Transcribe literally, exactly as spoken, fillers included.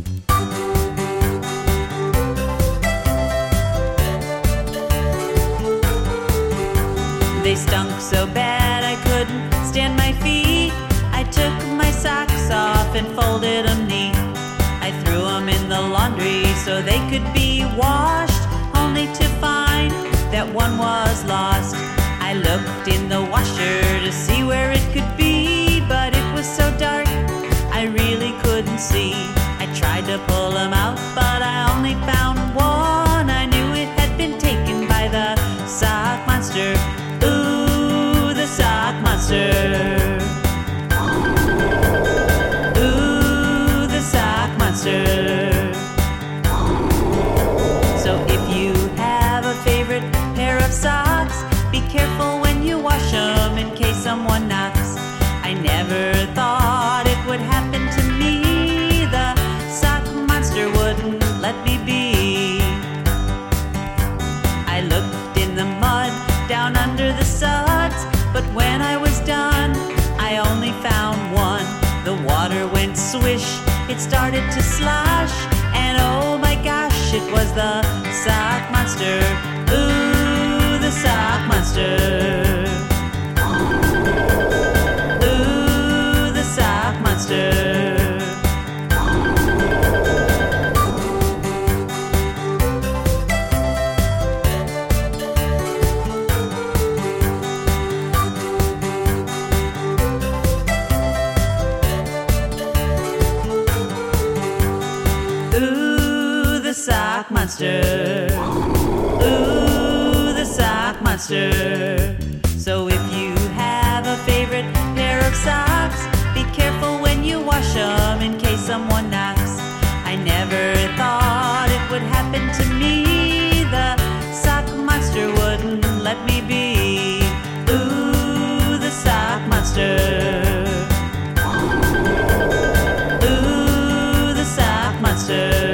They stunk so bad I couldn't stand my feet. I took my socks off and folded them neat. I threw them in the laundry so they could be washed, only to find that one was lost. I looked in the washer to see where it could be, but it was so dark I really couldn't see. I tried to pull them out, but I only found one. I knew it had been taken by the sock monster. Ooh, the sock monster. Ooh, the sock monster. So if you have a favorite pair of socks, be careful when you wash them in case someone knocks. I never thought it would happen to me. The sock monster wouldn't let me be. I looked in the mud down under the suds, but when I was done, I only found one. The water went swish, it started to slosh, and oh my gosh, it was the sock monster. Ooh, the sock monster. Ooh, the sock monster. Ooh, the sock monster. Ooh, the sock monster. So if you have a favorite pair of socks, be careful when you wash them in case someone knocks. I never thought it would happen to me. The sock monster wouldn't let me be. Ooh, the sock monster. Ooh, the sock monster.